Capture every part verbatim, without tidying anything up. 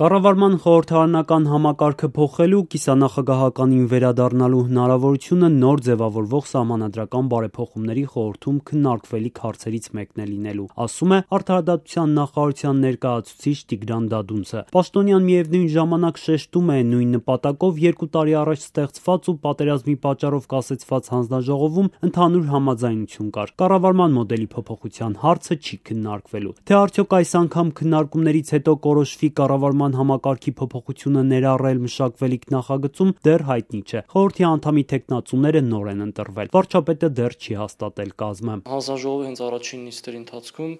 Կառավարման խորհրդարանական համակարգը փոխելու, կիսանախագահականին վերադառնալու հնարավորությունը նոր ձևավորվող սահմանադրական բարեփոխումների խորհրդում քննարկվելիք հարցերից մեկն է լինելու, ասում է Արդարադատության նախարարության ներկայացուցիչ Տիգրան Դադունցը։ Պաշտոնյան միևնույն ժամանակ շեշտում է, նույն նպատակով երկու տարի առաջ ստեղծված ու պատերազմի պատճառով կասեցված հանձնաժողովում ընդհանուր համաձայնություն կար։ Կառավարման մոդելի փոփոխության հարցը չի քննարկվելու։ Թե արդյոք այս անգամ քննարկումներից հետո կորոշվի կառավարման համակարգի փոփոխությունը ներառել մշակվելիք նախագծում, դեռ հայտնի չէ։ Խորհրդի անդամի թեկնածուները նոր են ընտրվել։ Վարչապետը դեռ չի հաստատել կազմը։ Հանձնաժողովի հենց առաջին նիստերի ընթացքում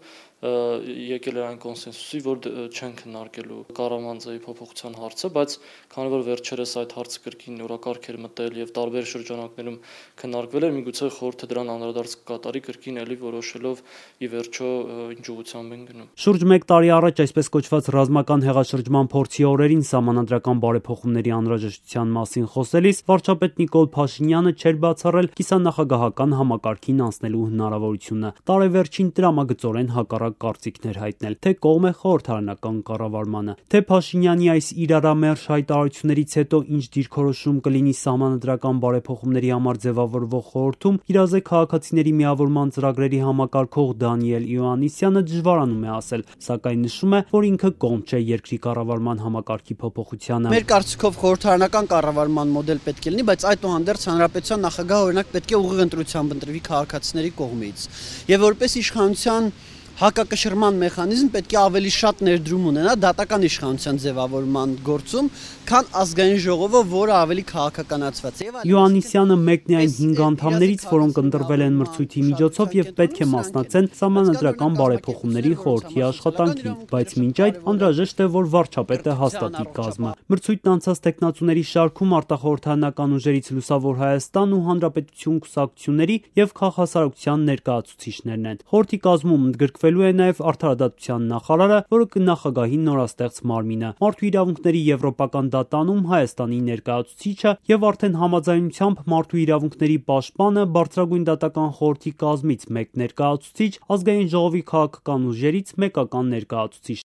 եկել էր այն կոնսենսուսի, որ չեն քննարկելու կառավարման փոփոխության հարցը, բայց քանի որ վերջերս այդ հարցը կրկին օրակարգ էր մտել եւ տարբեր շրջանակներում քննարկվել էր, միգուցե խորհուրդը դրան անդրադարձ կկատարի կրկին էլի որոշելով ի վերջո ինչ ուղղությամբ են գնում։ Շուրջ մեկ տարի առաջ այսպես կոչված ռազմական հեղաշրջման փորձի օրերին սահմանադրական բարեփոխումների անհրաժեշտության մասին խոսելիս վարչապետ Նիկոլ Փաշինյանը չէր բացառել կիսանախագահական համակարգին անցնելու հնարավորությունը։ Տարեվերջին տրամագծորեն հակառակ կարծիքներ հայտնել, թե կողմ է խորհրդարանական կառավարմանը, թե Փաշինյանի այս իրարամերժ հայտարարություններից հետո ինչ դիրքորոշում կլինի սահմանադրական բարեփոխումների համար ձևավորվող խորհրդում, իրազեկ քաղաքացիների միավորման ծրագրերի համակարգող Դանիել Իոաննիսյանը դժվարանում է ասել, սակայն նշում է, որ ինքը կողմ չէ երկրի կառավարման համակարգի փոփոխությանը։ Մեր կարծիքով խորհրդարանական կառավարման մոդել պետք է լինի, բայց այդուհանդերձ հանրապետության նախագահը օրինակ պետք է ուղիղ ընտրությամբ ընտրվի քաղաքացիների կողմից։ Եվ որպես իշխանության հակակշռման մեխանիզմ պետք է ավելի շատ ներդրում ունենա դատական իշխանության ձևավորման գործում, քան ազգային ժողովը, որը ավելի քաղաքականացված է։ Իոաննիսյանը մեկն է այն հինգ անդամներից, որոնք ընտրվել են մրցույթի միջոցով եւ պետք է մասնակցեն սահմանադրական բարեփոխումների խորհրդի աշխատանքին, բայց մինչ այդ անհրաժեշտ է, որ վարչապետը հաստատի կազմը։ Մրցույթն անցած տեխնացուների շարքում արտախորհրդարանական ուժերից Լուսավոր Հայաստան ու Հանրապետություն կուսակցությունների եւ քաղաքասարության ներկայացուցիչներն են։ Խորհրդի կազմում ընդգրկվելու է նաև Արդարադատության նախարարը, որը կնախագահի նորաստեղծ մարմինը, Մարդու իրավունքների եվրոպական դատանում Հայաստանի ներկայացուցիչը եւ արդեն համաձայնությամբ Մարդու իրավունքների պաշտպանը բարձրագույն դատական խորհրդի կազմից մեկ ներկայացուցիչ, ազգային ժողովի քաղաքական ուժերից մեկական ներկայացուցիչ